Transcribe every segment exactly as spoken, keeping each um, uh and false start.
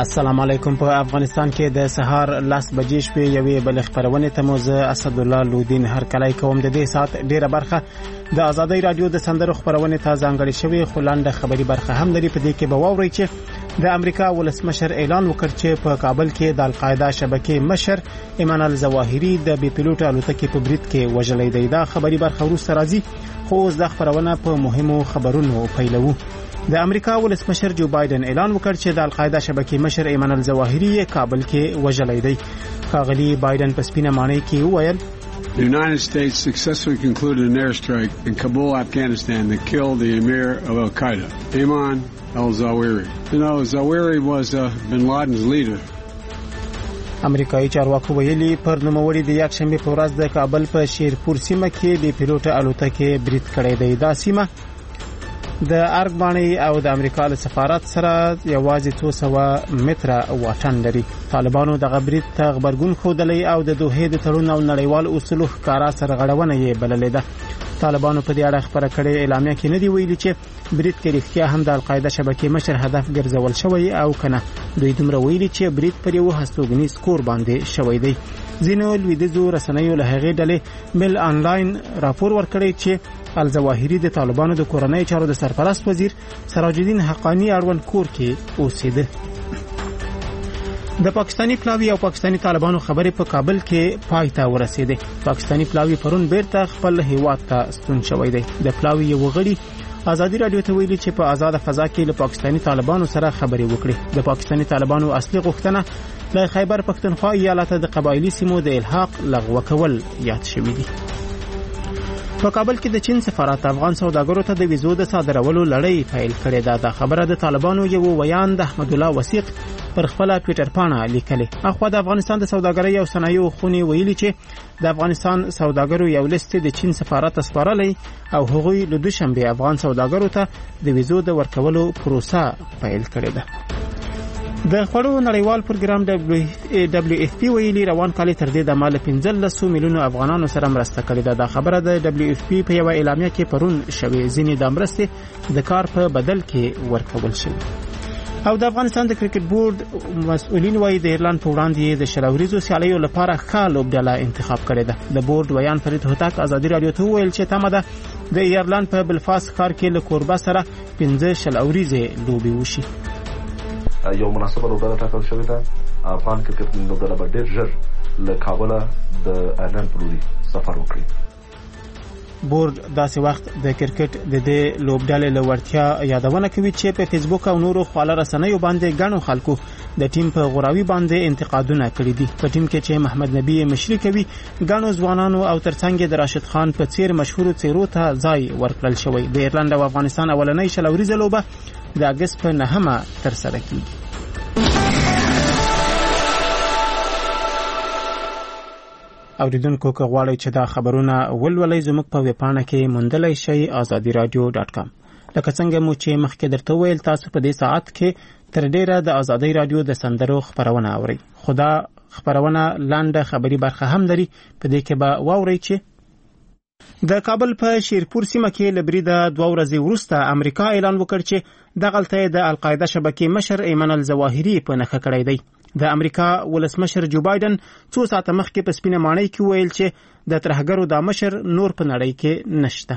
السلام علیکم. په افغانستان کې د سهار لاس بجې شپې یوې بل خبرونه ته مو زه اسد الله لودین هر کله کوم د دې سات ډیره برخه د آزادۍ رادیو د سندرو خبرونه ته ځانګړې شوی خلاند خبري برخه هم لري. په دې کې به واوري چې د امریکا ولسمشر اعلان وکړ چې په کابل کې د القاعده شبکې مشر ایمان الظواهری د بي پيلوټ الوتکې په برید کې وژلې دی. دا خبري برخه وروسته راځي، خو اوس د خبرونه په مهمو خبرونو پیلوو. د امریکا ولسمشر جو بایدن اعلان وکړ چې د القاعده شبکې مشر ایمان الظواهری کابل کې وژلې دی. ښاغلي بایدن په سپینه معنی کې وویل The United States successfully concluded an airstrike in Kabul, Afghanistan that killed the emir of Al-Qaeda, Ayman al-Zawahiri. You know, Zawahiri was uh, bin Laden's leader. امریکایي چارواکو ویلي پر نوموړي د یکشنبه په ورځ د کابل په شیرپور سیمه کې د پیلوټ الوتکې برید کړی دی. دا سیمه د ارګبانی او د امریکا له سفارت سره یوازې څو سوه متره واټن لري. طالبانو د غبرید ته خبرګون ښودلی او د دوحې د تړون او نړیوال اصولو ښکارا سرغړونه یې بللې ده. طالبانو په دې اړه خبره کړې اعلامیه کې نه دی ویلي چې برید کې رښتیا هم د القاعده شبکې مشر هدف ګرځول شوی او کنه. دوی دومره ویلي چې برید پر یو هستوګنیز کور باندې شوی دی. ځینو لویدیځو رسنیو له هغې ډلې مل آنلاین راپور ورکړی چې الظواهری د طالبانو د کورنۍ چارو د سرپرست وزیر سراج الدین حقانی اړوند کور کې اوسېده. د پاکستانی پلاوی او پاکستانی طالبانو خبرې په کابل کې پای ته ورسېده. پاکستانی پلاوی پرون بیرته خپل هیواد ته ستون شوی دی. د پلاوی یو غړي آزادی رادیو ته ویلي چې په آزاد فضا کې له پاکستانی طالبانو سره خبرې وکړي. د پاکستانی طالبانو اصلي غوښتنه له خیبر پښتونخوا ایالت د قبایلی سیمو د الحاق لغوه کول یاد شوی دی. په کابل کې د چین سفارت افغان سوداګرو ته د ویزو د صادرولو لړۍ پیل کړې ده. دا خبره د طالبانو یو ویان د احمد الله وثیق پر خپل ټوئیټر پاڼه لیکلې. اخوا د افغانستان د سوداګرۍ او صنایعو خونې ویلي چې د افغانستان سوداګرو یو لیست د چین سفارت سپارلی او هغوی له دوشنبه افغان سوداګرو ته د ویزو د ورکولو پروسه پیل کړې ده. د خړو نړیوال پروګرام دبليو اف پی ویلي روان کال تر دې د مال پنځلس میلیونو افغانانو سره مرسته کړې ده. دا خبره د دبليو اف پی په یو اعلامیه کې پرون شوې. ځینې د مرستې د کار په بدل کې ورکول شوی. او د افغانستان د کرکټ بورډ مسؤلین وايي د ایرلند په وړاندې د شلوریزو سیالیو لپاره ښه لوبډله انتخاب کړې ده. د بورډ ویان فرید هوتک آزادي رادیو ته وویل چې تمه ده د ایرلند په بلفاست ښار کې له کوربه سره پنځه شلوریزې لوبې وشي. یو مناسبه لوبډله ټاکل شوې ده. افغان کرکټ لوبډله به ډېر ژر له کابله د ایرلند پر لوري سفر وکړي. بورډ داسې وخت د کرکټ د دې لوبډلې له وړتیا یادونه کوي چې په فیسبوک او نورو خواله رسنیو باندې ګڼو خلکو د ټیم په غوراوي باندې انتقادونه کړي دي. په ټیم کې چې محمد نبی مشري کوي ګڼو ځوانانو او ترڅنګ د راشد خان په څیر مشهورو څیرو ته ځای ورکړل شوی. د ایرلند او افغانستان اولنۍ شلوریزه لوبه د اګست په نهمه ترسره کیږي. اوریدونکو که غواړئ چې دا خبرونه ولولئ زموږ په ویبپاڼه کې موندلی شئ آزادي رادیو ډاټ کام. لکه څنګه مو چې مخکې درته وویل تاسو په دې ساعت کې تر ډیره د آزادۍ رادیو د سندرو خبرونه اورئ. خو دا خبرونه لنډه خبري برخه هم لري. په دې کې به واورئ چې د کابل په شیرپور سیمه کې له بریده دوه ورځې وروسته امریکا اعلان وکړ چې دغلته د القاعده شبکې مشر ایمان الظواهری په نښه کړی دی. د امریکا ولسمشر جو بایدن څو ساعته مخکې په سپینه ماڼۍ کې ویل چې د ترهګرو دا مشر نور په نړۍ کې نشته.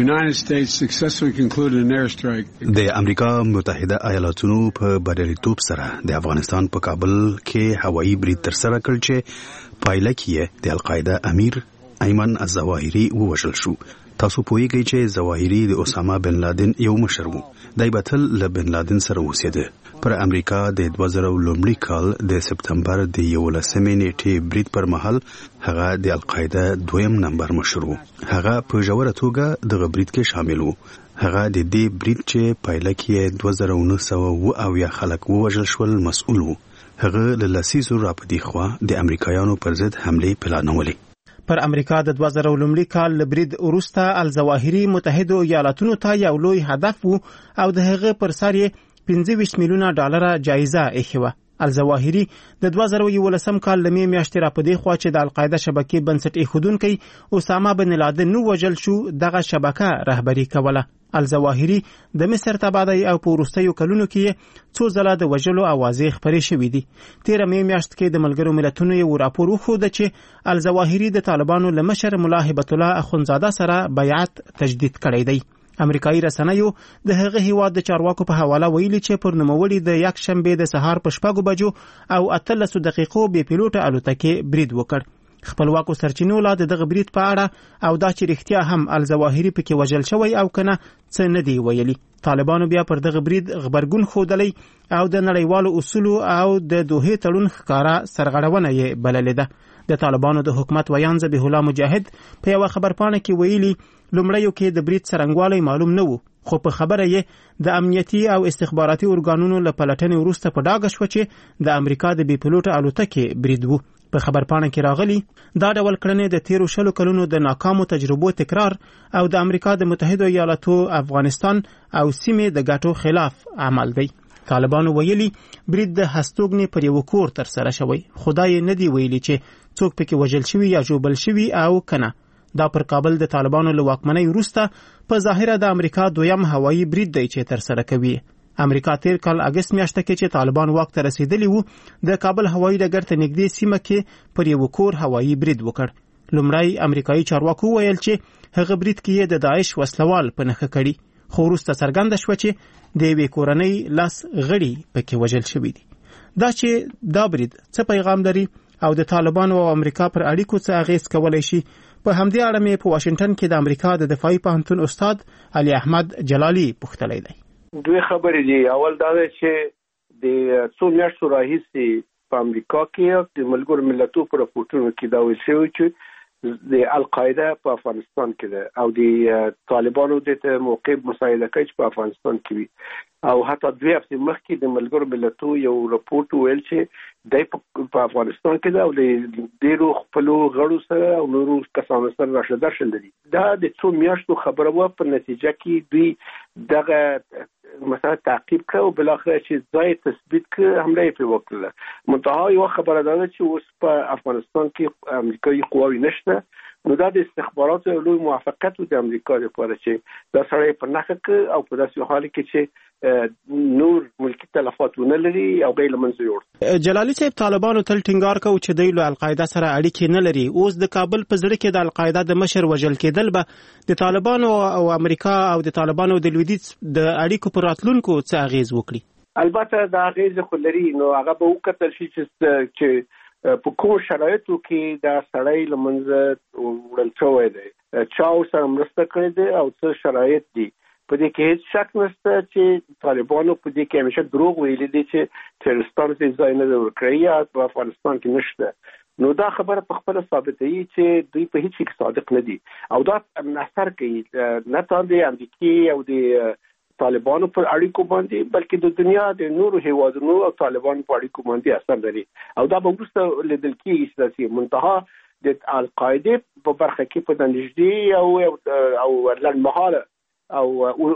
د امریکا متحده ایالاتونو په بریالیتوب سره د افغانستان په کابل کې هوایي برید ترسره کړ چې پایله کې د القاعده امیر ایمان الظواهری ووژل شو. تاسو پوهیږئ چې ظواهری د اسامه بن لادن یو مشر و. دای به تل له بن لادن سره اوسېده. پر امریکا د دوه زره لومړي کال د سپتمبر د یولسمې نیټې برید پر مهال هغه د القاعده دویم نمبر مشر و. هغه په ژوره توګه دغه برید کې شامل و. هغه د دې برید چې پایله کې دوه زره نهه سوه اوه اویا خلک ووژل شول مسؤل و. هغه له لسیزو راپدې خوا د امریکایانو پر ضد حملې پلانولې. پر امریکا د دوه زره لومړي کال لبرید وروسته الظواهری متحده ایالاتونو ته یو لوی هدف و او د هغه پر سر یې پنځه ویشت میلیونه ډالر جایزه ایښې وه. الظواهري د دوه زره یولسم کال لمې میاشتې را پدې خوا چې د القاعده شبکې بنسټ ایښودونکی اسامه بن لادن نو وژل شو دغه شبکه رهبري کوله. الظواهري د مصر تبعیدی او په وروستیو کلونو کې څو ځله د وژلو اوازې خپرې شوې دي. تېره مې میاشت کې د ملګرو ملتونو یو راپور وښوده چې الظواهري د طالبانو له مشر ملا هبت الله اخندزاده سره بیعت تجدید کړی دی. امریکایي رسنیو د هغه هیواد د چارواکو په حواله ویلي چې پر نوموړي د یک شنبې د سهار په شپږو بجو او اتلسو دقیقو بې پیلوټه الوتکې برید وکړ. خپلواکو سرچینو لا دغه برید په اړه او دا چې رښتیا هم الظواهري پکې وژل شوی او کنه څه نه دی ویلي. طالبانو بیا پر دغه برید خبرګون ښودلی او د نړیوالو اصولو او د دوحې تړون ښکارا سرغړونه یې بللې ده. د طالبانو د حکومت ویان ذبیح الله مجاهد په یوه خبرپاڼه کې ویلي لومړیو کې د برید څرنګوالی معلوم نه و، خو په خبره یې د امنیتي او استخباراتي ارګانونو له پلټنې وروسته په ډاګه شوه چې د امریکا د بې پیلوټه الوتکې برید و. په خبرپاڼه کې راغلی دا ډول کړنې د تیرو شلو کلونو د ناکامو تجربو تکرار او د امریکا د متحدو ایالاتو افغانستان او سیمې د ګټو خلاف عمل دی. طالبانو ویلي برید د هستوګنې پر یو کور تر سره شوی، خدای نه دی ویلي چې څوک پکې وژل شوي یا ژوبل شوي او کنه. دا پر کابل د طالبانو له واکمنۍ وروسته په ظاهره د امریکا دویم هوایي برید دی چې تر سره کوي. امریکا تیر کال اگست میاشته کې چې طالبان واک ته رسیدلی وو د کابل هوایي ډګر ته نږدې سیمه کې پر یو کور هوایي برید وکړ. لومړی امریکایي چارواکو ویل چې هغه برید کې د داعش وسلوال په نښه کړي، خو وروسته څرګنده شوه چې د یوې کورنۍ لاس غړي پکې وژل شوي دي. دا چې دا برید څه پیغام لري او د طالبانو او امریکا پر اړیکو څه اغیز کولی شي، په همدې اړه مې په واشنگټن کې د امریکا د دفاعي پوهنتون استاد علي احمد جلالي پوښتلی دی. دوی خبرې دي. اول دا دی چې د څو میاشتو راهیسې په امریکا کې د ملګرو ملتونو په راپورټونو کې دا ویل شوي چې د القاعده په افغانستان کې ده او د طالبانو د موقع مساعده کوي چې په افغانستان کې وي. او حتی دوی هفتې مخکې د ملګرو ملتونو یو راپورټ ویل چې دی په افغانستان کې ده او د ډېرو خپلو غړو سره او نورو کسانو سره راشه درشه لري. دا د څو میاشتو خبره وه، په نتیجه کې دوی دغه مثلا تعقیب کړه او بالاخره چې ځای تثبیت کړه حمله یې پرې وکړله. منتها یوه خبره دا ده چې اوس په افغانستان کې امریکایي قواوې نشته، نو دا د استخباراتو یو لوی موافقت و د امریکا لپاره چې دا سړی په نښه کړه او په داسې حال کې چې نور ملکي تلفات ونه لري او غیر له منځه یوړ. جلالي صاحب طالبانو تل ټینګار کوي چې دوی له القاعده سره اړیکې نه لري. اوس د کابل په زړه کې د القاعده د مشر وژل کېدل به د طالبانو او امریکا او د طالبانو د لویدیځ د اړیکو پر راتلونکو څه اغیز وکړي؟ البته دا اغیز خو لري، نو هغه به وکتل شي چې چې په کوم شرایطو کې دا سړی له منځه وړل شوی دی، چا سره مرسته کړې ده او څه شرایط دي. په دې کې هیڅ شک نشته چې طالبانو په دې کې همیشه دروغ ویلي دي چې تروریستانو ته ځای نه دی ورکړی یا په افغانستان کې نشته. نو دا خبره په خپله ثابتوي چې دوی په هیڅ کې صادق نه دي او دا اثر کوي نه تان د امریکې او د طالبانو پر اړیکو باندې بلکې د دنیا د نورو هیوادونو او طالبانو په اړیکو باندې اثر لري او دا به وروسته لیدل کېږي چې منتها د القاعده په برخه کې په نږدې او او لنډمهاله او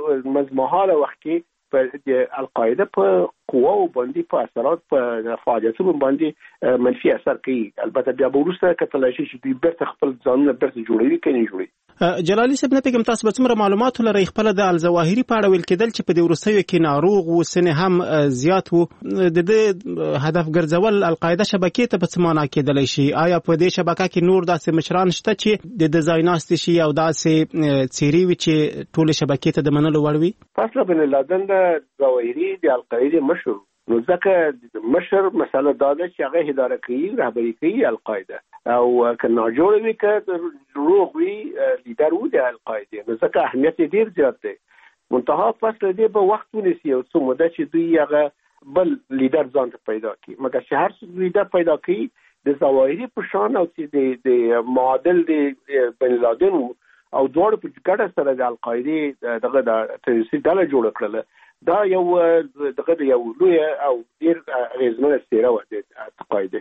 مزمحاله وخت کې په د القاعده په قواو باندې په اثرات په فعالیتونو باندې منفي اثر کوي. البته بیا به وروسته کتلی شي چې دوی بیرته خپل ځانونه بیرته جوړوي که نه جوړوي. جلالي صاحب نه پوهېږم تاسو به څومره معلومات ولرئ خپله د الظواهري په اړه ویل کېدل چې په دې وروستیو کې ناروغ و، سن هم زیات و، د ده هدف ګرځول القاعده شبکې ته په څه معنا کېدلی شي؟ آیا په دې شبکه کې نور داسې مشران شته چې د ده ځای ناستې شي او داسې څیرې وي چې ټولې شبکې ته د منلو وړ وي؟ اسامه بن لادن د ظواهري د القاعده مشر، نو ځکه مشر مسله دا ده چې هغه اداره کوي، رهبري کوي القاعده او که ناجوړ وي که دروغ وي لیدر و د القاعده، نو ځکه اهمیت یې ډېر زیات دی. منتها پس له دې به وخت ونیسي او څو موده چې دوی هغه بل لیدر ځان ته پیدا کړي. مګر چې هر څوک لیدر پیدا کوي د ظواهري په شان او چې د معادل د بن لادن او دواړو په ګډه سره د القاعده دغه د تروریستي ډله جوړه کړله، دا یو دغه یو لوی او ډېر اغېزمنه څېره وه د القاعده.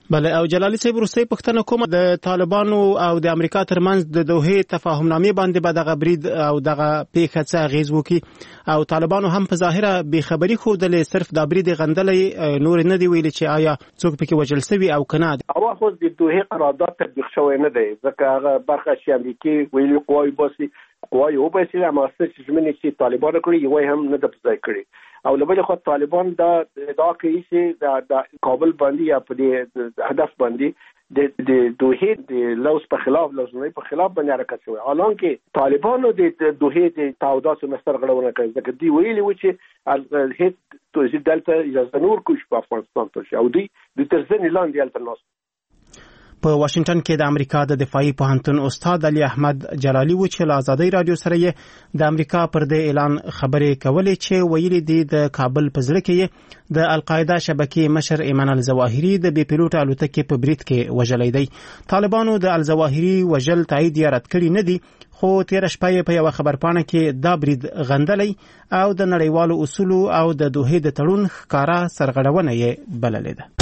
بله او جلالي صاحب وروستۍ پوښتنه کومه د طالبانو او د امریکا ترمنځ د دوحې تفاهمنامې باندې به دغه برید او دغه پیښه څه اغیز وکړي او طالبانو هم په ظاهره بېخبري ښودلې صرف دا برید غندلی نور نه دی ویلي چې آیا څوک پکې وژل سوي او که نه. او خو د دوحې قرارداد تطبیق شوی نه دی ځکه هغه برخه چې امریکې ویلي قواوې باسي قواوې وباسي هماغه چې ژمنې چې طالبانو کړي یوه هم نه ده په ځای کړي او له بلې خوا طالبان دا ادعا کوي چې د کابل باندې یا په دې هدف باندې د د دوحې د لوز په خلاف لوزنۍ په خلاف باندې حرکت شوی حالانکه طالبانو د دوحې د تعهداتو نه سرغړونه کوي ځکه دوی ویلي و چې هیڅ توزیع دلته اجازه نور کوي په افغانستان ته او دوی د ترځنې لاندې هلته ناست. په واشنگټن کې د امریکا د دفاعي پوهنتون استاد علي احمد جلالي و چې له آزادۍ رادیو سره یې د امریکا پر دې اعلان خبرې کولې چې ویلي دي د کابل په زړه کې د القاعده شبکې مشر ایمن الظواهري د بې پیلوټه الوتکې په برید کې وژلی دی. طالبانو د الظواهري وژل تایید یا رد کړي نه دي خو تیر شپه په یو خبرپاڼه کې دا برید غندلی او د نړیوالو اصولو او د دوحې د تړون ښکارا سرغړونه یې بللې ده.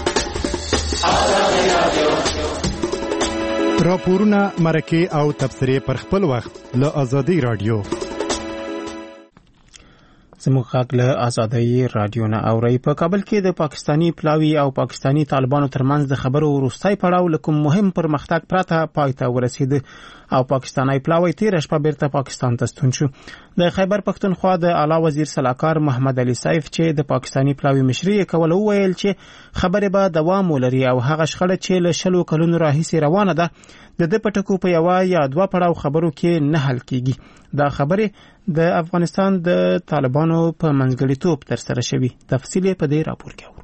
راپورونه مرکه او تبصره پر خپل وخت له آزادۍ رادیو. زموږ غږ له آزادۍ رادیو نه اورئ. په کابل کې د پاکستانی پلاوي او پاکستانی طالبانو ترمنځ د خبرو وروستی پړاو له کوم مهم پرمختګ پرته پای ته ورسید او پاکستانی پلاوی تیر شپه بیرته پاکستان ته ستون شو. د خیبر پښتونخوا د اعلی وزیر سلاکار محمد علي سیف چې د پاکستانی پلاوی مشري کوله وویل چې خبره به دوام ولري او هغه شخړه چې له شلو کلونو راهیسې روانه ده د دې پټکو په یو یا دوه پړاو خبرو کې نه حل کیږي. دا خبره د افغانستان د طالبانو په منځګړیتوب تر سره شوی. تفصیل په دې راپور کې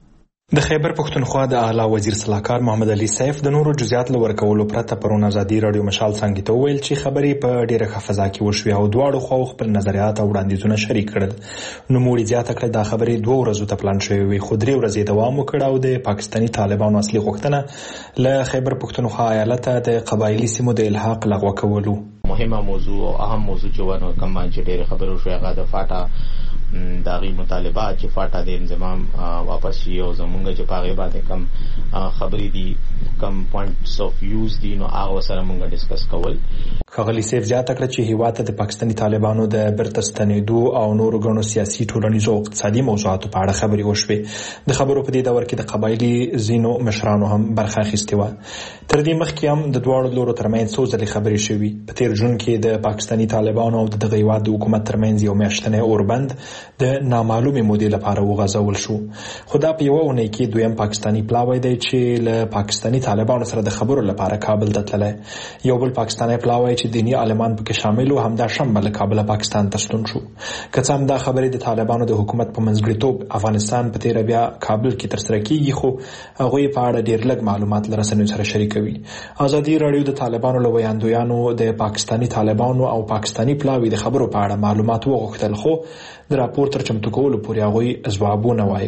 د خیبر پښتونخوا د اعلی وزیر سلاکار محمد علي سیف د نورو جزئیات لورکولو پرته پرون آزادۍ رادیو مشال څنګه ته ویل چې خبرې په ډیره ښه فضا کې وشوي او دواړو خواو خپل نظریات او وړاندیزونه شریک کړل. نو موږ زیاته کړه دا خبرې دوه ورځې ته پلان شوې وي خو درې ورځې دوام وکړ او د پاکستانی طالبانو اصلي غوښتنه له خیبر پښتونخوا ایالت د قبایلی سیمو د الحاق لغوه کولو. مهمه موضوع او اهم موضوع چې ورنه کوم چې ډیره خبرو شوې هغه د فاټا داغي مطالبات چې فاټا د انضمام واپس شي او زمونږ چې پاغه باندې کم خبرې دي کم پوینټس اف یوز دي نو هغه سره مونږ ډیسکس کول. خغلی سیف زیاته کړ چې هیواد د پاکستانی طالبانو د برته ستنېدو او نورو غنو سیاسي ټولنیزو او اقتصادي موضوعاتو په اړه خبرې وشوې. د خبرو په دې دور کې د قبایلی زینو مشرانو هم برخه اخیستې و. تر دې مخکې هم د دواړو لورو ترمنځ څو ځلې خبرې شوې. په تیر جون کې د پاکستانی طالبانو او د دغه هیواد د حکومت ترمنځ یو میاشتنی اوربند د نامعلومه مودې لپاره وغځول شو. خو دا په یو ونه کې دویم پاکستانی پلاوی دی چې له پاکستانی طالبانو سره د خبرو لپاره کابل ته تللی. یو بل پاکستانی پلاوی چې دینی عالمان پکې شامل و همدا شنبه له کابل پاکستان ته ستون شو. که څه هم دا خبرې د طالبانو د حکومت په منځګړیتوب افغانستان په تیر بیا کابل کې تر سره کیږي خو هغوی په اړه ډیر لږ معلومات له رسنیو سره شریکوي. آزادۍ رادیو د طالبانو له ویاندویانو د پاکستانی طالبانو او پاکستانی پلاوی د خبرو په اړه معلومات وغوښتل خو د راپور تر چمتو کولو پورې هغوی ځوابونه وایي.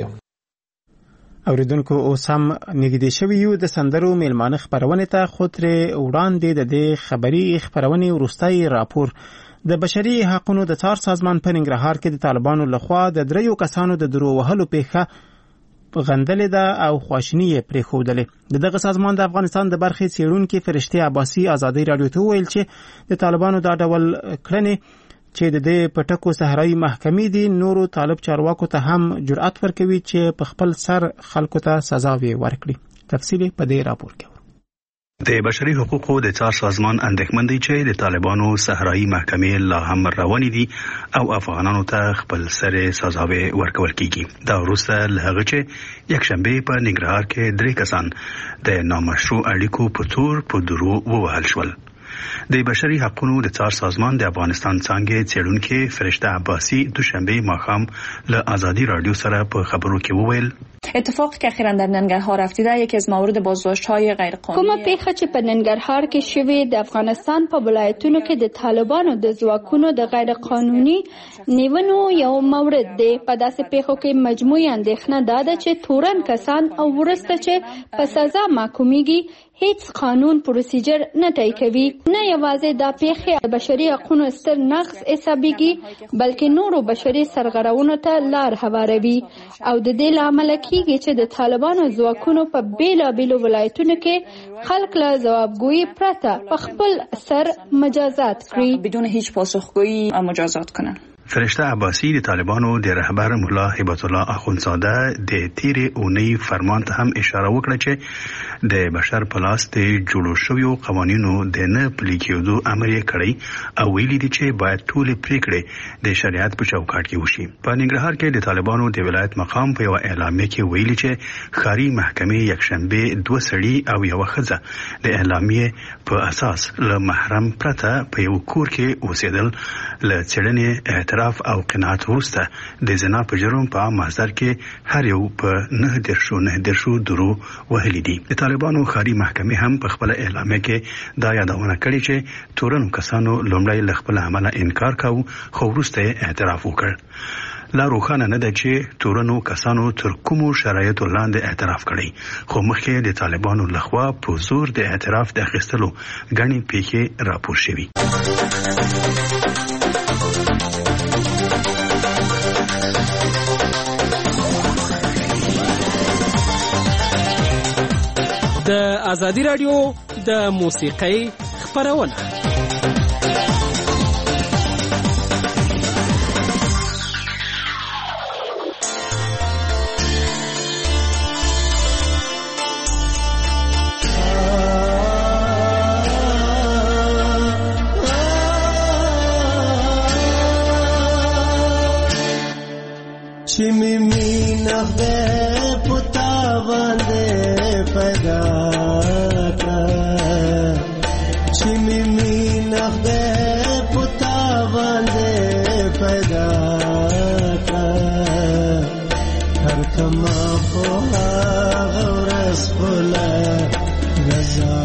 اوریدونکو اوس هم نږدې شوي یو د سندرو میلمانه خبرونې ته خو ترې وړاندې د دې خبري خبرونې وروستی راپور. د بشري حقوقو د څار سازمان په ننګرهار کې د طالبانو لخوا د دریو کسانو د درو وهلو پیښه غندلې ده او خواشیني یې پرېښودلې. د دغه سازمان د افغانستان د برخې څېړونکي فرشته عباسي آزادۍ رادیو ته وویل چې د طالبانو دا ډول کړنې چې د دې پټکو صحرایي محکمې دي نورو طالب چارواکو ته هم جرأت ورکوي چې په خپل سر خلکو ته سزاوي ورکړي. تفصیل په دې راپور کې. د بشري حقوقو د څار سازمان اندېښمن دی چې د طالبانو صحرایي محکمې لا هم روانې دي او افغانانو ته خپل سر سزاوي ورکول کیږي. دا وروسته له هغه چې یکشنبه په ننګرهار کې درې کسان د نامشروع اړیکو په تور په درو ووهل شول. د بشري حقوقو د څار سازمان د افغانستان څنګه څېړونکي فرشته عباسي دوشنبه ماښام له آزادی رادیو سره په خبرو کې وویل اتفاقی که اخیراً در ننگرهار افتیده یکی از موارد بازداشت‌های غیرقانونی کومه پیښه چې په ننګرهار کې شوې د افغانستان په ولایتونو کې د طالبانو د ځواکونو د غیرقانوني نیونو یو مورد دی. په داسې پیښو کې مجموعي اندېښنه دا ده چې تورن کسان او ورسته چې په سزا محکومیږي هیڅ قانون پروسیجر نه طی کوي. نه یوازې دا پیښې د بشري حقوقو ستر نقض حسابېږي بلکې نورو بشري سرغړونو ته لار هواروي او د دې لامل کیږي چې د طالبانو ځواکونو په بیلابیلو ولایتونو کې خلک له ځوابګویي پرته په خپل سر مجازات کړي بدون هیچ پاسخگویی مجازات کنن. فرشته عباسی د طالبانو د رهبر مولا هبت الله اخوندزاده د تیرې اونۍ فرمان ته هم اشاره وکړه چې د بشر په لاس د جوړو شویو قوانینو د نه پلي کېدو امر یې کړی او ویلي دي چې باید ټولې پریکړې د شریعت په چوکاټ کې وشي. په ننګرهار کې د طالبانو د ولایت مقام په یو اعلامیه کې ویلي چې ښاري محکمې یکشنبه دوه سړي او یو ښځه د اعلامیه په اساس له محرم پرته په یو کور کې اوسېدل له څېړنې اعتراف او قناعت وروسته د زنا په جرم په مازدر کې هر یو په نه درشو نه درشو درو وهلي دي. د طالبانو ښاري محکمې هم په خپل اعلامیه کې دا یادونه کړې چې تورنو کسانو لومړی له خپل عمله انکار کاوه خو وروسته اعتراف وکړ. لا روښانه نه ده چې تورنو کسانو تر کومو شرایطو لاندې اعتراف کړی خو مخکې د طالبانو لخوا په زور د اعتراف د اخیستلو غني پیښې راپور شوي. د ازادي رادیو د موسیقۍ خپرونه چې می مینا به پتا باندې پیدا کړ چې می مینا به پتا باندې پیدا کړ هر کما په غورس بولا رضا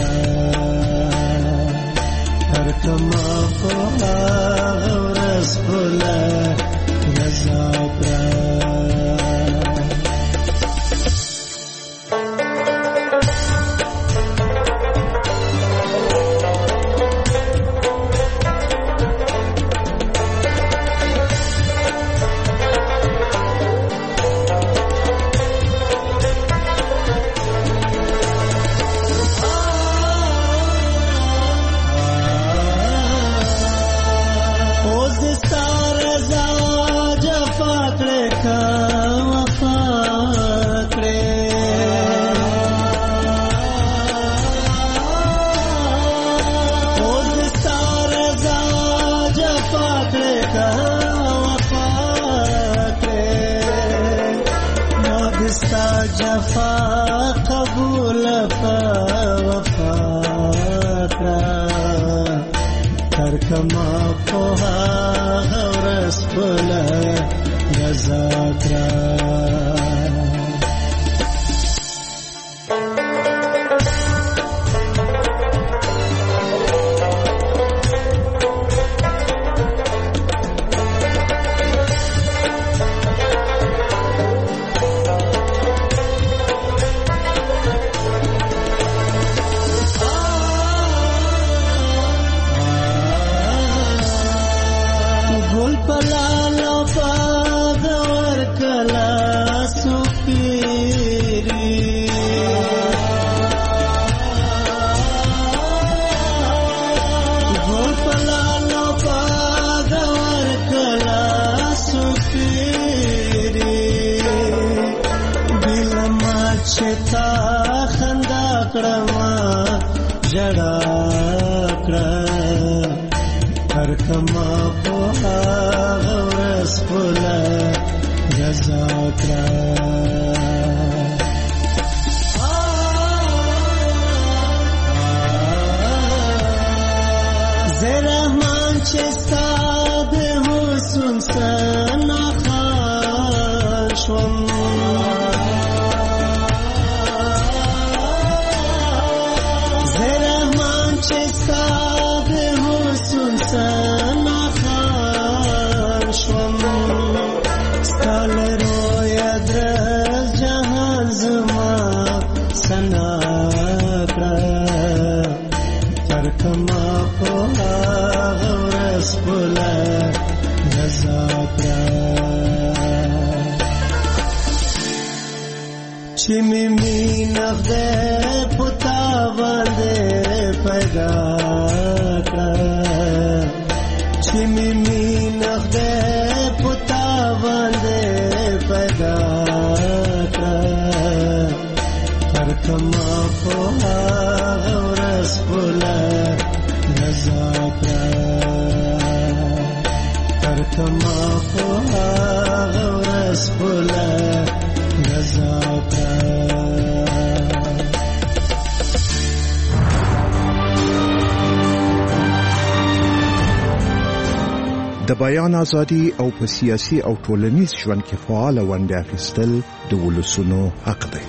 کړ هر کما په غورس بولا رضا کړ. جفا قبول وفا هر کما پوها غورس بولا رضا کرا. سنا کړه ترکما په هغه ورځ خپله رضا کړه چې مې مینه خدای په تا باندې پیدا کړه چې مې مینه خدای په تا باندې پیدا کړه ترکما په هغه ورځ خپله رضا کړه ترکما په هغه ورځ خپله رضا کړه د بیان ازادي او په سیاسي او ټولنیز ژوند کې فعال ونډه اخیستل د ولسونو حق دی.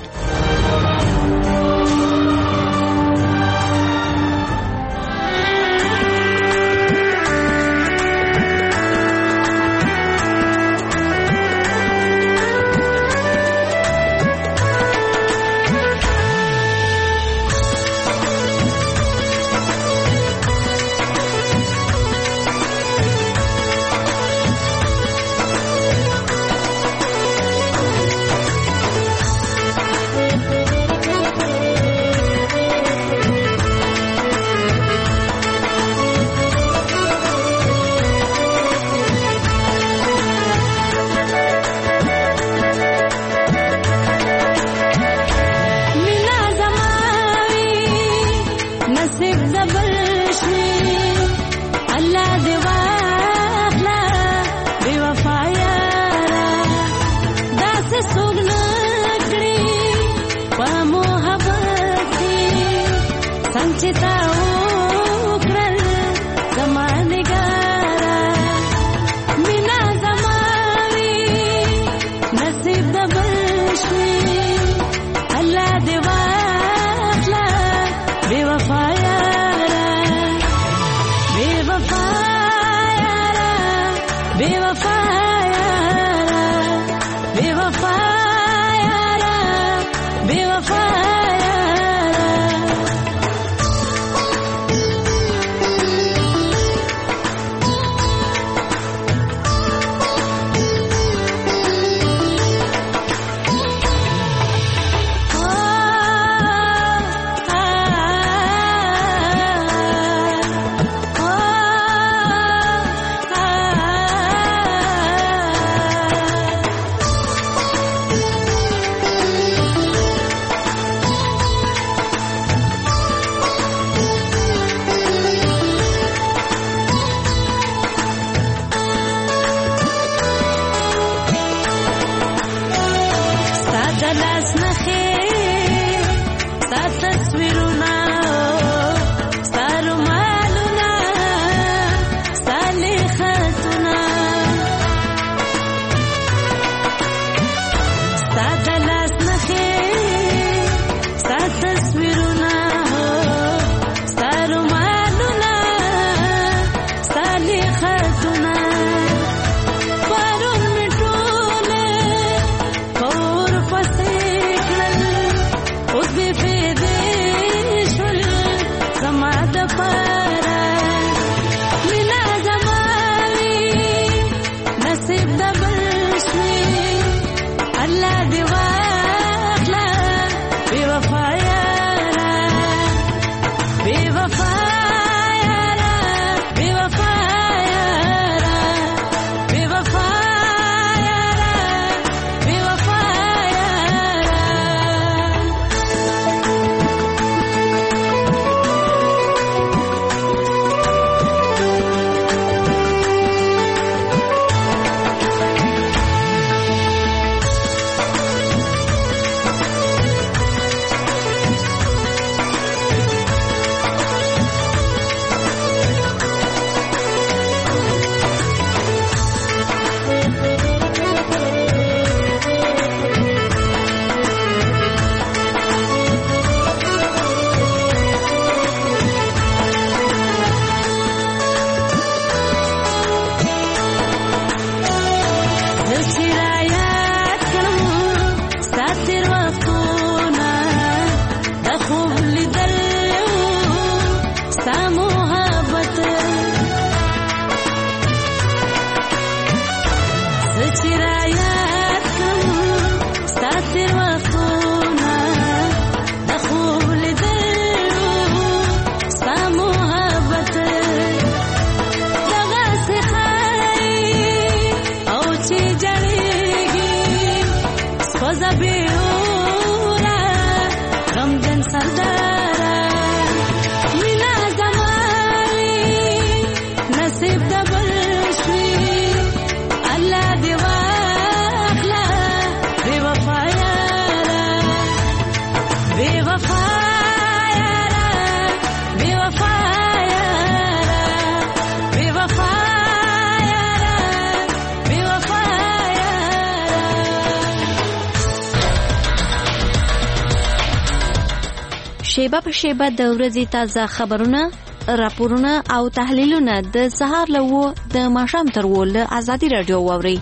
شیبه په شیبه د ورځې تازه خبرونه، راپورونه او تحلیلونه د سهار له وو د ماښام تر وو له ازادي راډیو واورئ.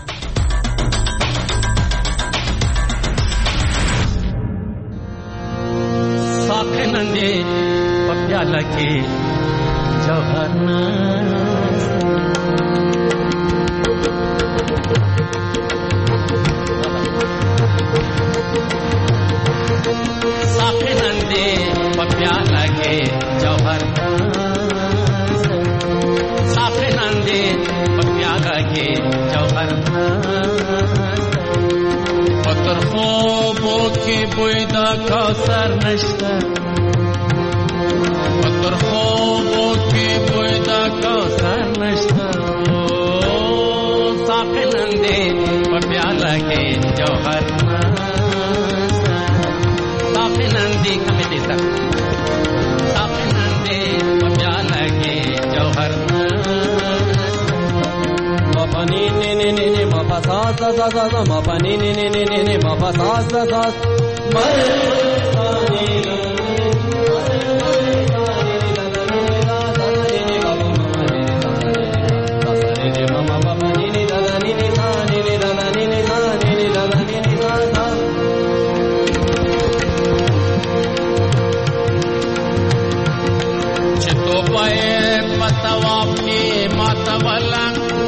ساقنندې په پیاله کې جوهر साखिनंदे पप्याला के जौहर साखिनंदे पप्याला के जौहर पत्थर خوبو के बुयदा कौसर नश्ता पत्थर خوبو के बुयदा कौसर नश्ता साखिनंदे पप्याला के जौहर साखिनंदी कमिटी तक साखिनंदी पप्याला के जौहर मपनी ने ने ने ने मपा सा सा सा सा मपनी ने ने ने ने ने मपा सा सा सा मरे पानी पतवाप के मातवाला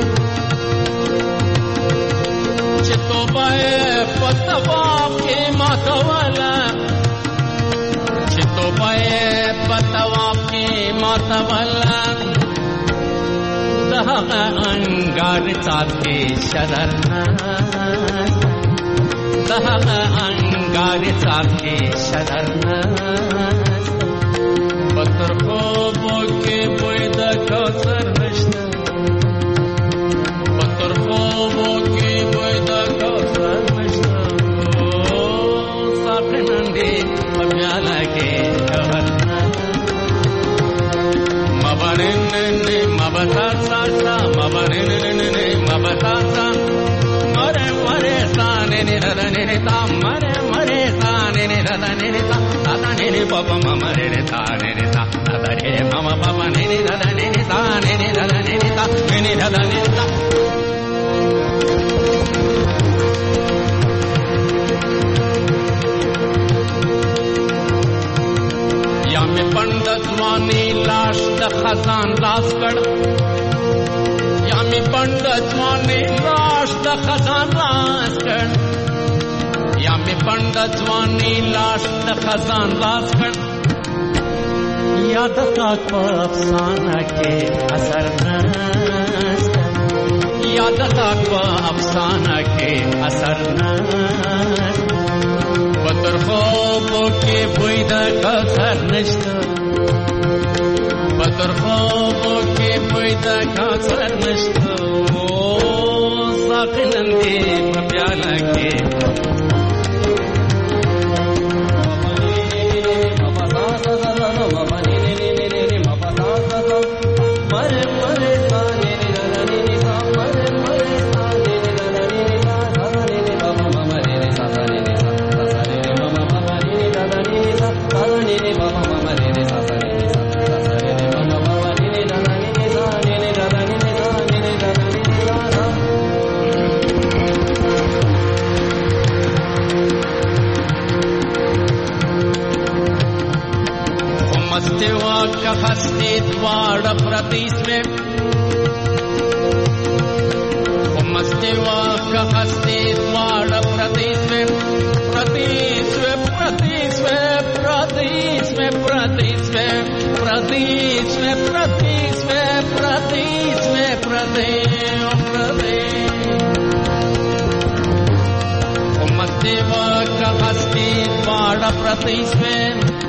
चितोबाए पतवाप के मातवाला चितोबाए पतवाप के मातवाला दहा अंगार चाके शररना दहा अंगार चाके शररना पत्थर خوبو के बुयदा कौसर नश्ता पत्थर خوبو के बुयदा कौसर नश्ता साखिनंदे पप्याला के जौहर मबनने मबता सा सा मबनने मबता सा मरे मरे साने ने रने ने ता मरे मरे साने ने रने ने ता ता ने ने बाबा मरे ने ता ने ने ता ता ने मामा बाबा ने ने रने ने ता ने ने रने ने ता ने ने रने ने ता या में पंडित वानी लाश द खजान लाश कड़ या में पंडित वानी लाश द खजान लाश कड़ या में पंडित वानी लाश द खजान लाश कड़ याद ताक अफसाना के असर नस्त याद ताक अफसाना के असर नस्त पत्थर خوبو के बुयदा कौसर नश्ता पत्थर خوبو के बुयदा कौसर नश्ता साखिनंदे पप्याला के मरे मरे साने ने रने ने सा मरे मरे साने ने रने ने सा साने ने बाबा मामा रे ने सा साने ने सा साने ने मामा मामा रे ने रने ने सा साने ने बाबा मामा रे ने सा साने ने सा साने ने मामा मामा रे ने रने ने सा ने ने रने ने सा ने ने रने ने सा मस्तेवा का हस्ते द्वार प्रतीस में मस्तेवा का हस्ते द्वार प्रतीस में प्रतीस में प्रतीस में प्रतीस में प्रतीस में प्रतीस में प्रतीस में प्रतीस में प्रतीस मस्तेवा का हस्ते द्वार प्रतीस में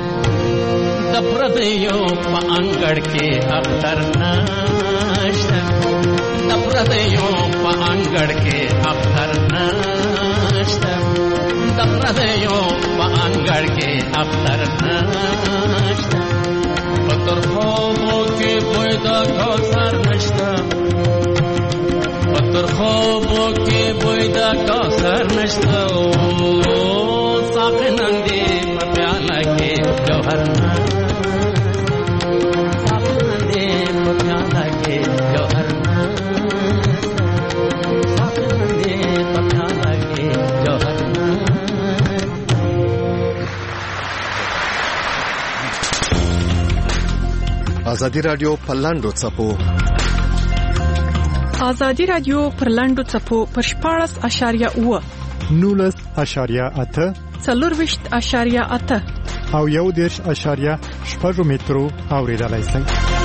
दप्रदयो पांगड़ के अख्तर नश्त दप्रदयो पांगड़ के अख्तर नश्त दप्रदयो पांगड़ के अख्तर नश्त पत्थर خوبو के बुयदा कौसर नश्ता पत्थर خوبو के बुयदा कौसर नश्ता साखिनंदे पप्याला के जौहर साफे पपिया लगे जौहर साफे पपिया लगे जौहर आजादी राडियो پلاندو چپو آزادی رادیو پر لاندو چپو پر شپاړس اشاریه اوه نولس اشاریه اته څلورویشت اشاریه اته او یو دېرش اشاریه شپږ مترو اوریدلای شئ.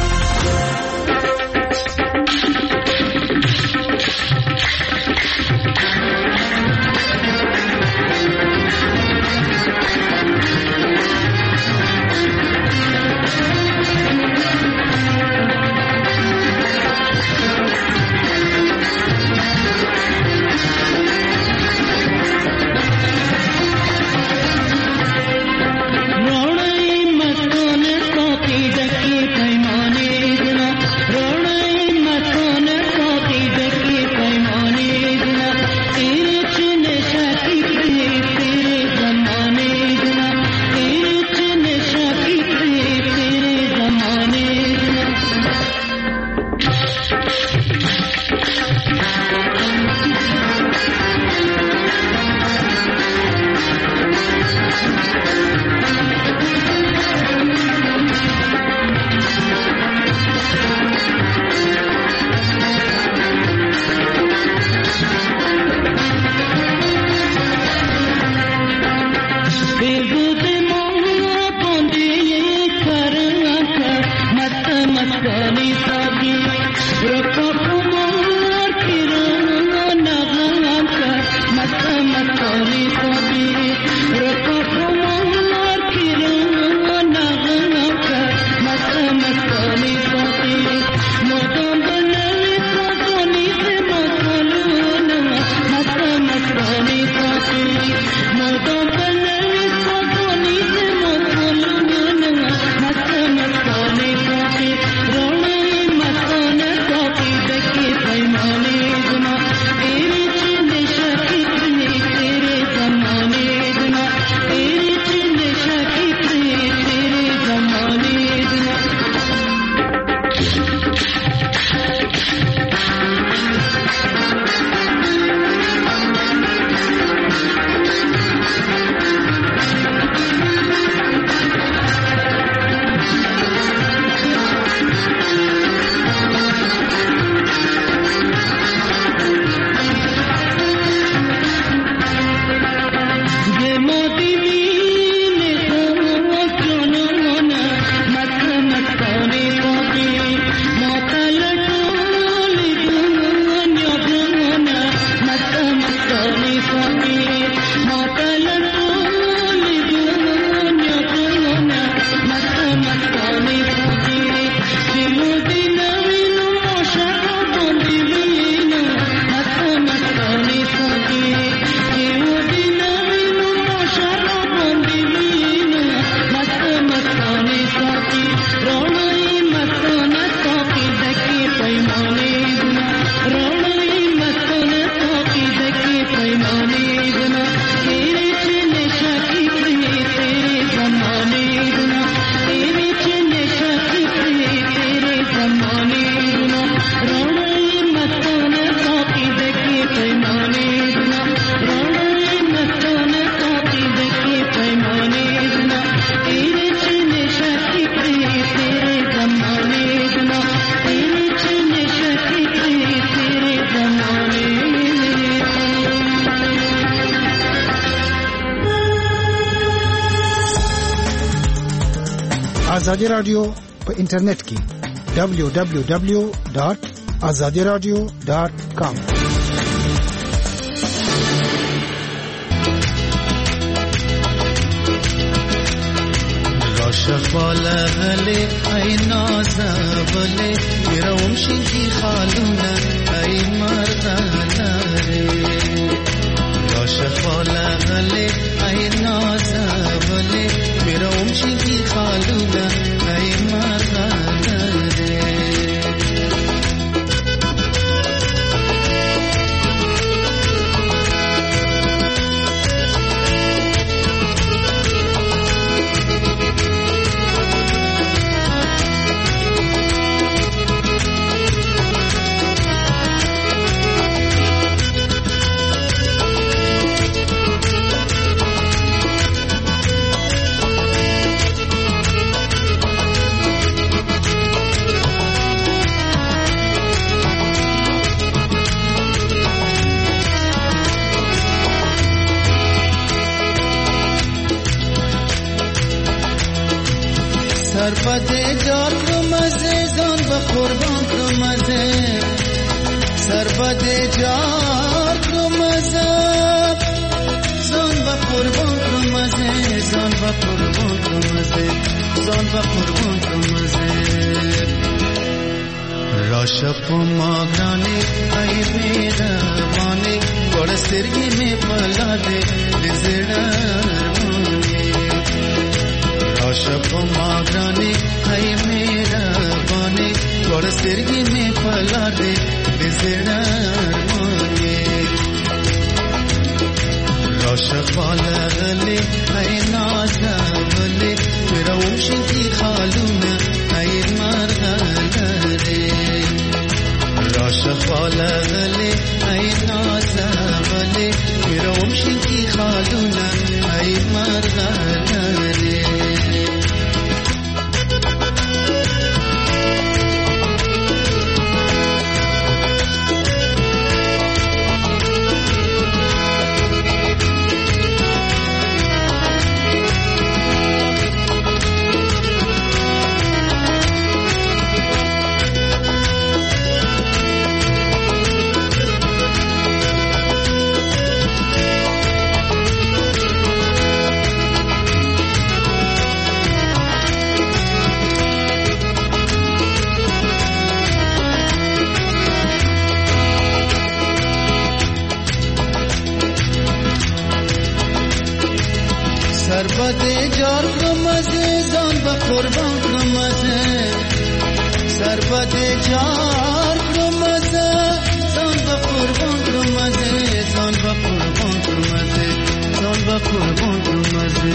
آزادی رادیو په انټرنیټ کې دبلیو دبلیو دبلیو ډاټ آزادی رادیو ډاټ کام شفاله غلي اي نازبله يروم شي خالونه اي مردانه يا شفاله غلي اي نازبله يروم شي خالونه اي مردانه قربان کم ازه سر بده جار کم ازه زان با قربان کم ازه زان با قربان کم ازه زان با قربان کم ازه راشپ ماگرانی ای میرا وانی گوڑ سرگی میں پلا دے زڑرمانی راشپ ماگرانی ای میرا وانی گوڑ سرگی میں پلا دے زڑرمانی راشپ لغلی ای نازولی میرا ومشن کی خالونا ای مرغلری شفالغلی ای نازولی میرا ومشن کی خالونا ای مرغلری सरबते जार कमजे जान बा कुर्बान कमजे सरबते जार कमजे जान बा कुर्बान कमजे जान बा कुर्बान कमजे जान बा कुर्बान कमजे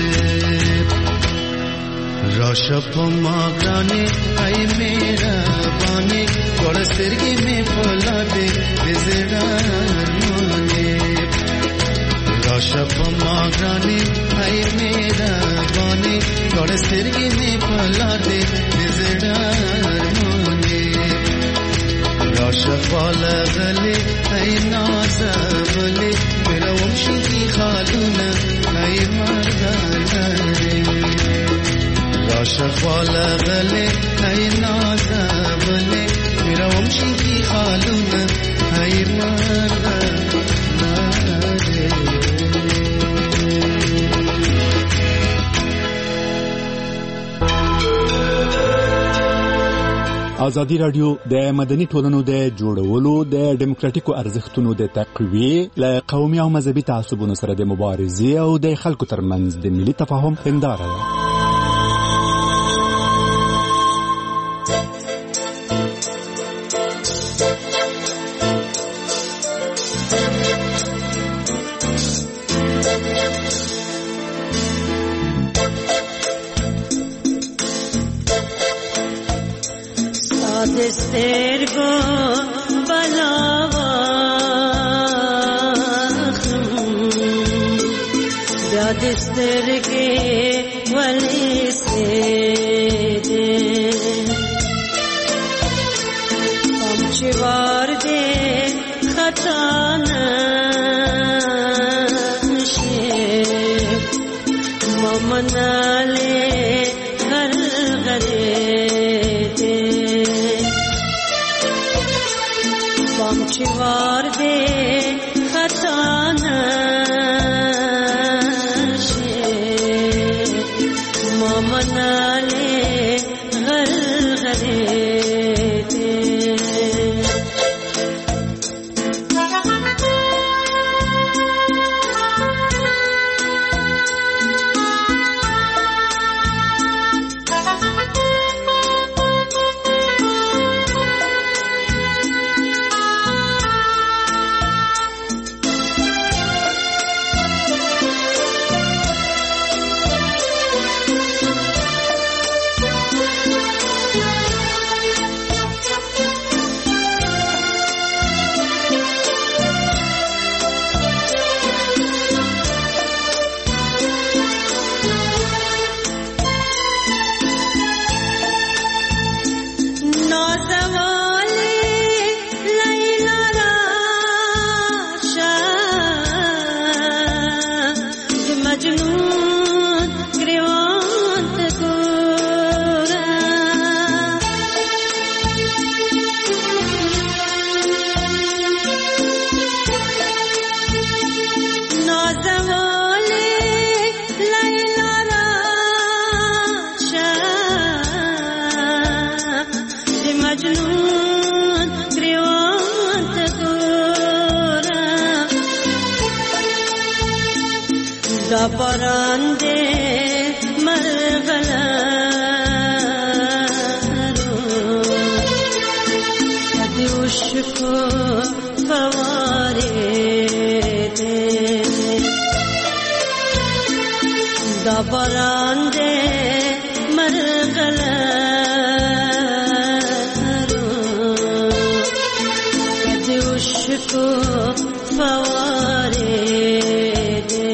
रशप मागराने आई मेरा बाने गोड़ सिरगी में फला दे बिजड़ा माने रशप मागराने आई मेरा बाने गोड़ सिरगी में फला दे बिजड़ा माने रशप लगले आई नाज़वले मेरा वंशी की खालूना आई मरगले शफालगले ay nazavale mera wamshi ki khaluna ay marga nare ازادي رادیو د مدني ټولنو د جوړولو د ډیموکراتیکو ارزښتونو د تقویه ل قومي او مذهبي تعصبونو سره د مبارزې او د خلکو ترمنځ د ملي تفاهم هنداره ده. Destergo balavakhum ya desterge walise de amchivar de khatana she mamanale ghar ghare Chivar de khatana she mamanale ghar ghare مجنون گریوان تگورا دا باران دے مرغلارو کدی عشقو فوارے دے دا باران دے مرغلارو کدی عشقو فوارے دے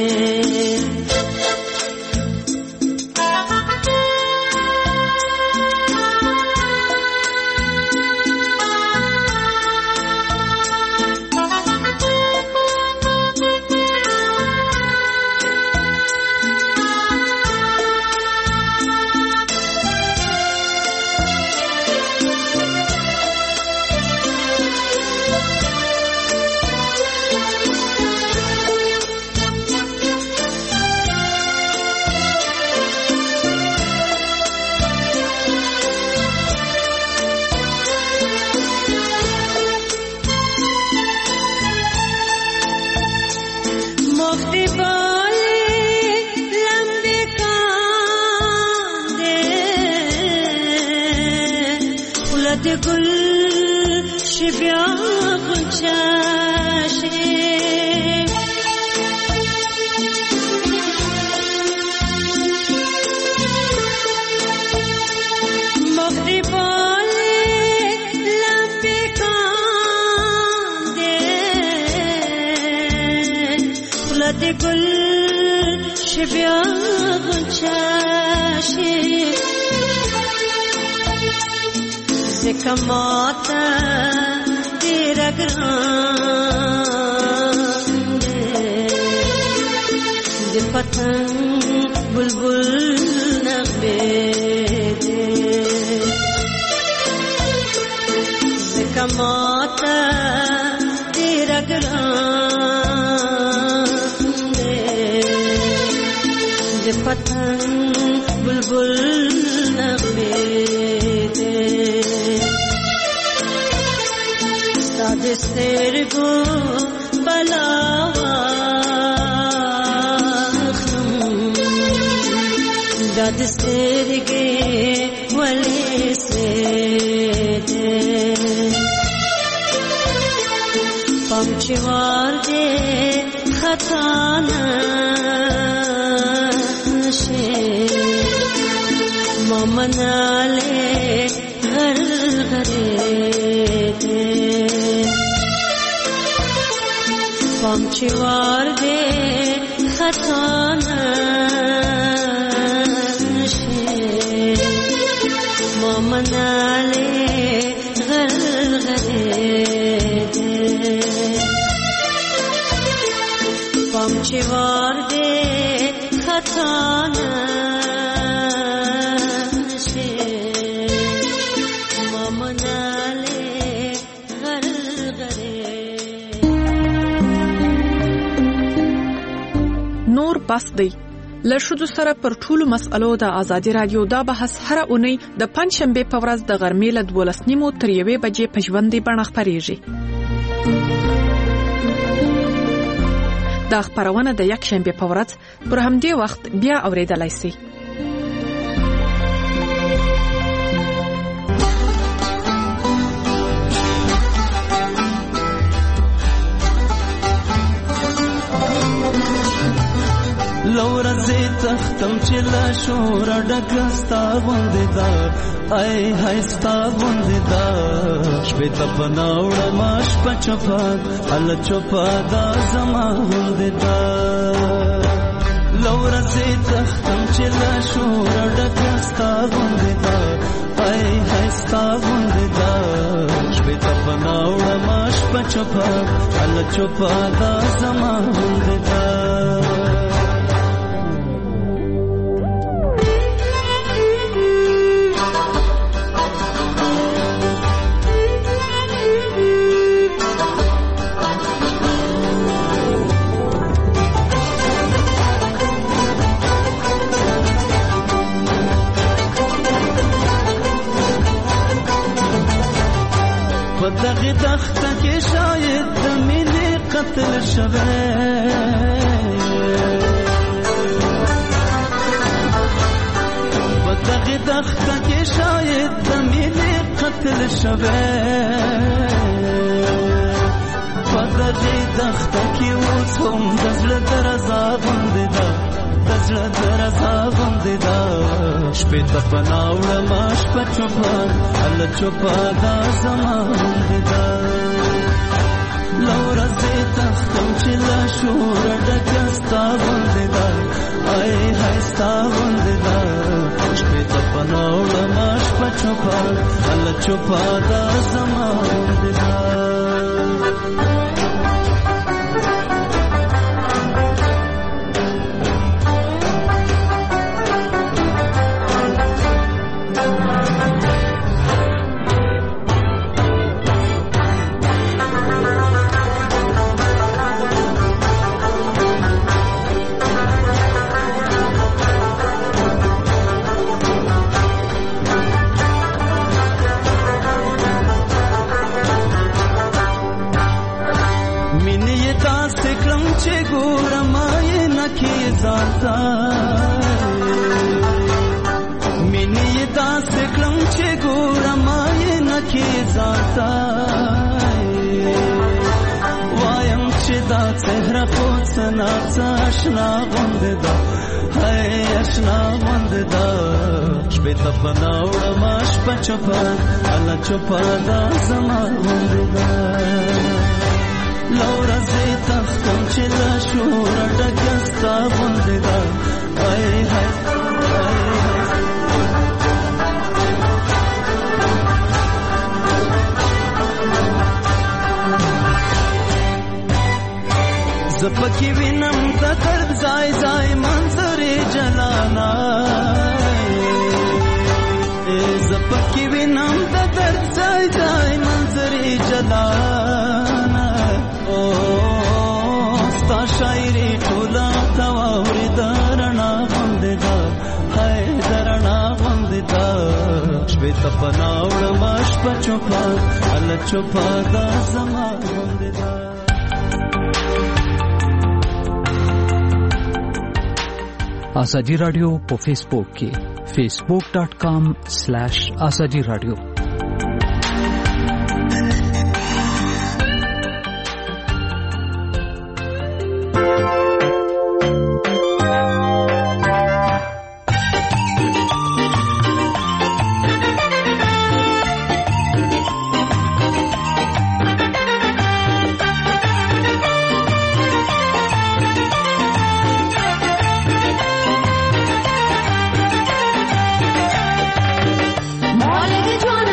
گل شبیا غنچاشه مغرباله لمبه کانده خلد گل شبیا غنچاشه کماتا تیرا گران دے دے پتنگ بلبل نغمے دے دے کماتا تیرا گران دے دے پتنگ بلبل نغمے دے سترگو بلاواخم داد سترگے ولی سیدے پمچوار دے خطانا شے ممنالے غر غرے دے پمچوار دے خطانا شے ممنالے غر غرے دے پمچوار دے خطانا بس دی لشدو سره پر ټولو مسألو د ازادي رادیو دا بحث هر اونۍ د پنځ شنبه په ورځ د غرمې له دولس نیمو تر یوې بجې په ژوندۍ بڼه خپریږي. دا خبرونه د یک شنبه په ورځ پر همدې وخت بیا اوریدلای شئ. لورا زی تختم چلا شور ډکستا غوندې دا ای هاي ستا غوندې دا شپه تپناوړ ماش پچپا ال چپا دا زما غوندې دا لورا زی تختم چلا شور ډکستا غوندې دا ای هاي ستا غوندې دا شپه تپناوړ ماش پچپا ال چپا دا زما غوندې دا په دغه دښته کې شاید د مینې قتل شوی په دغه دښته کې شاید د مینې قتل شوی په دغه دښته کې اوس هم د زړه درزا غوندې ده د زړه درزا غوندې ده شپې ته پناه وړمه شپه چوپه هله چوپه دا زما غوندې ده له ورځې تښتم چې له شوره ډکه ستا غوندې ده ای های ستا غوندې ده شپې ته پناه وړمه شپه چوپه هله چوپه دا زما غوندې ده مینې داسې کړم چې ګورم یې نکې ځانته وایم چې دا څهره خو څه ناڅه اشنا غوندې ده هی اشنا غوندې ده شپې ته پناه وړمه شپه چوپه هله چوپه دا زما غوندې ده له ورځې تښتم چې له شوره ډکه ستا غوندې ده ای های زه پکې وینم د درد ځای ځای منظرې جلانا زه پکې وینم د درد ځای ځای منظرې جلانا او ستا شاعري ټوله ته واورې د رڼا غوندې ده هی د رڼا غوندې ده شپې ته پناه وړمه شپه چوپه هله چوپه دا زما غوندې ده آزادی رادیو په فیسبوک کې facebook dot com slash azadi radio Morning,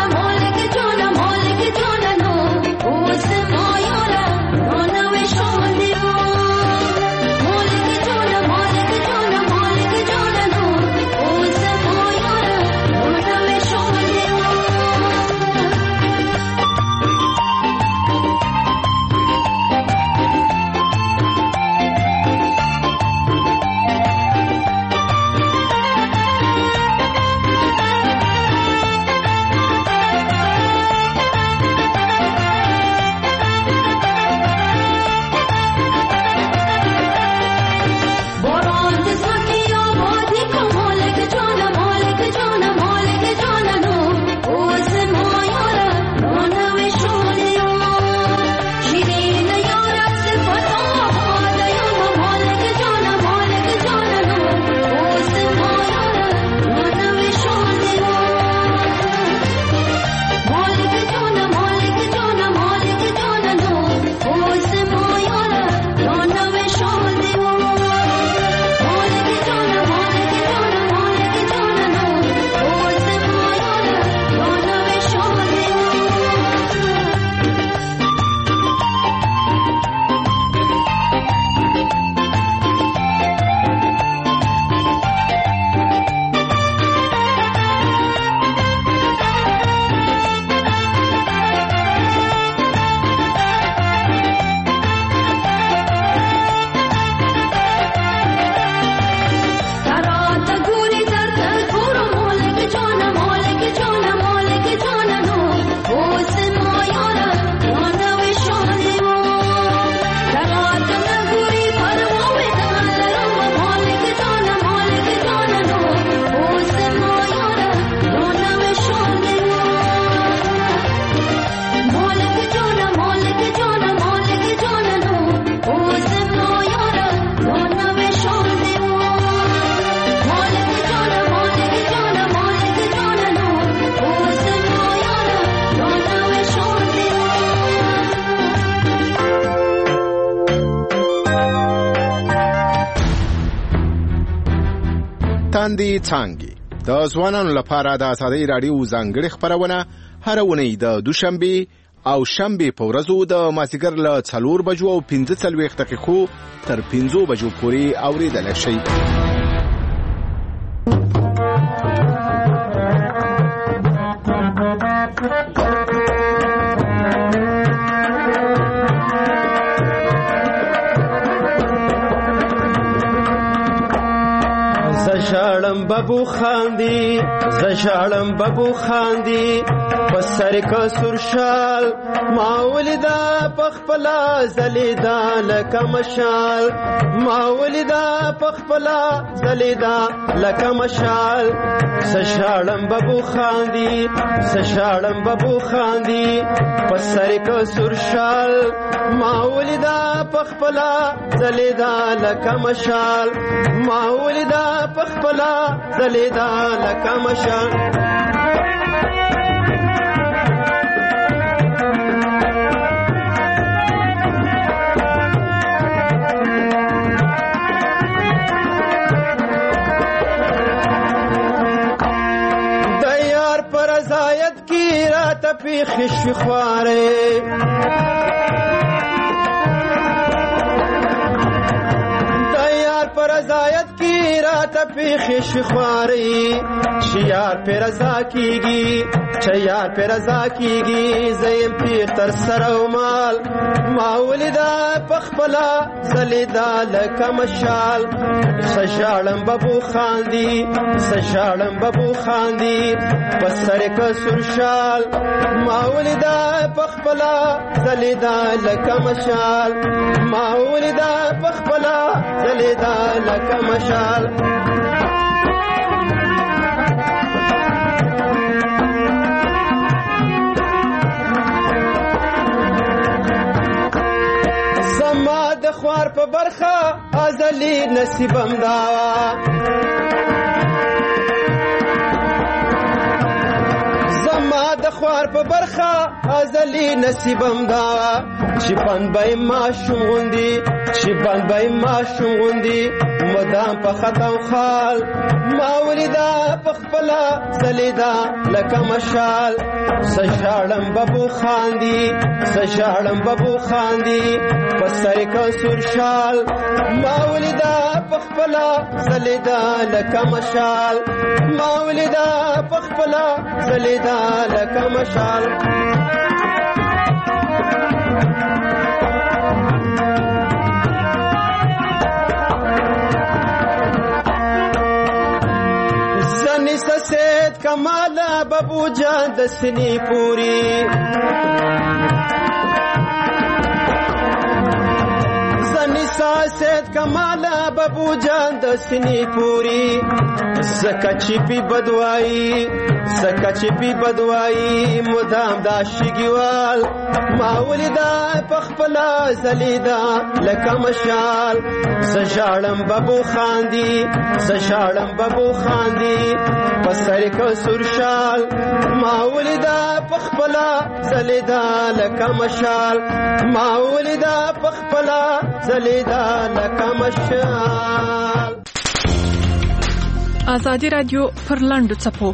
خاندي څانګې د ځوانانو لپاره د ازادۍ راډیو ځانګړې خپرونه هر اونۍ د دوشنبه او شنبه په ورځو د مازیګر له څلور بجو او پنځه څلوېښت دقیقو تر پنځو بجو پورې اورېدلی شئ. زشالم بابو خاندی زشالم بابو خاندی پسر کا سرشال ماولدا پخپلا زلیدا لکه مشال ماولدا پخپلا زلیدا لکه مشال زشالم بابو خاندی زشالم بابو خاندی پسر کا سرشال ماولدا پخپلا زلیدا لکه مشال ماولدا پخپلا زلیدا لکه مشال دیار پر ازایت کی رات پی خش خواره پر ازایت کی رات پی خش خواری شیار پر ازا کیگی چیار پر ازا کیگی زیم پی تر سر و مال ماولدا پخپلا زلیدا لکه مشال سشالم بابو خاندی سشالم بابو خاندی پسر کا سرشال ماولدا پخپلا زلیدا لکه مشال ماولدا پخپلا زلیدا لکه مشال زما د خوار په برخه ازلی نصیبم دا زما د خوار په برخه ازلی نصیبم دا چې پن بای ما شوندي چې پن بای ما شوندي مدام په ختم خال ما ولدا پخپلا زلیدا لکه مشال سشالم بابو خاندی سشالم بابو خاندی پسر کا سرشال ما ولدا پخپلا زلیدا لکه مشال ما ولدا پخپلا زلیدا لکه مشال زنی سید کمالا بابو جان دسنی پوری زنی سید کمالا بابو جان دسنی پوری زکا چپی بدوائی زکا چپی بدوائی مدام دا شگیوال ماولدا پخپلا زلیدا لکه مشال سشالم بابو خاندی سشالم بابو خاندی پسر کا سرشال ماولدا پخپلا زلیدا لکه مشال ماولدا پخپلا زلیدا لکه مشال. آزادی رادیو پر لاندو چپو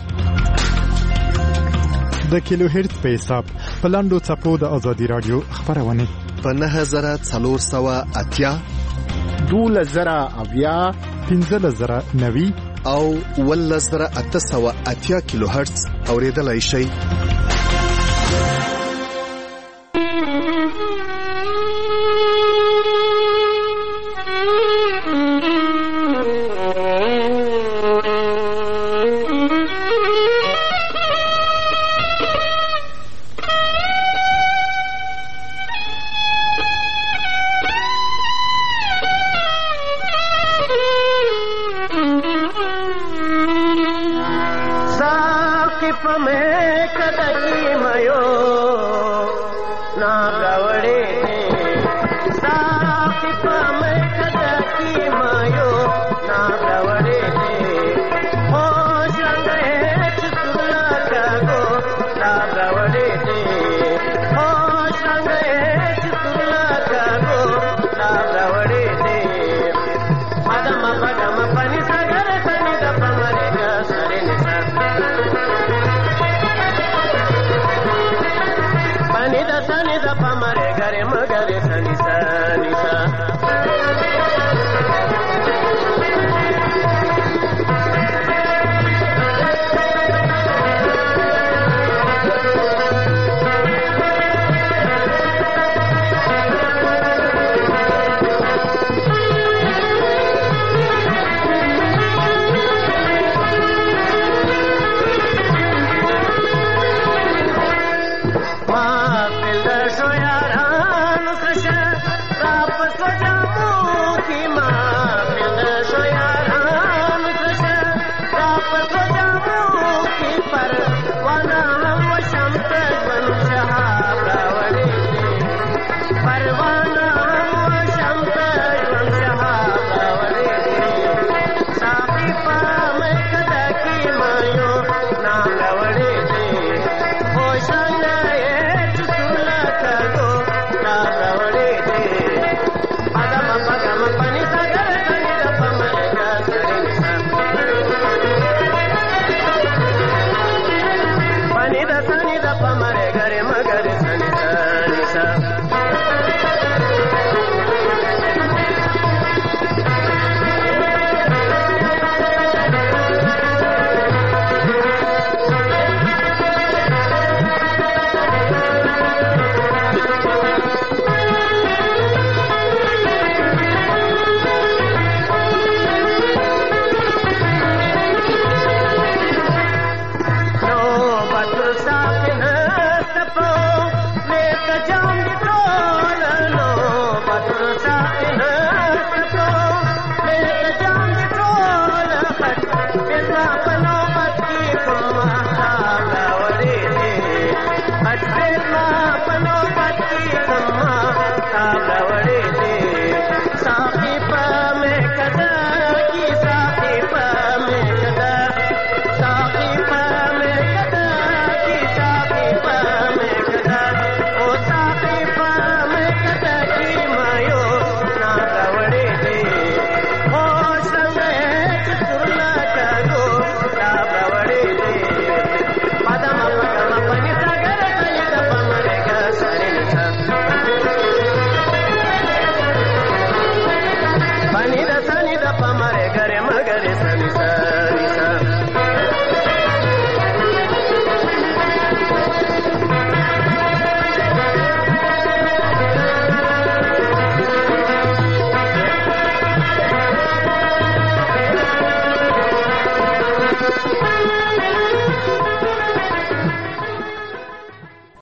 د کیلو هرتز په حساب په لاندو چپو د آزادی رادیو خبرونه په نهه زره څلور سوه اتیا دولس زره اویا پنځلس زره نوي او ولس زره اته سوه اتیا کیلو هرتز اوریدلای شئ. में कद sani da pamare gare magare sani sani sa Let's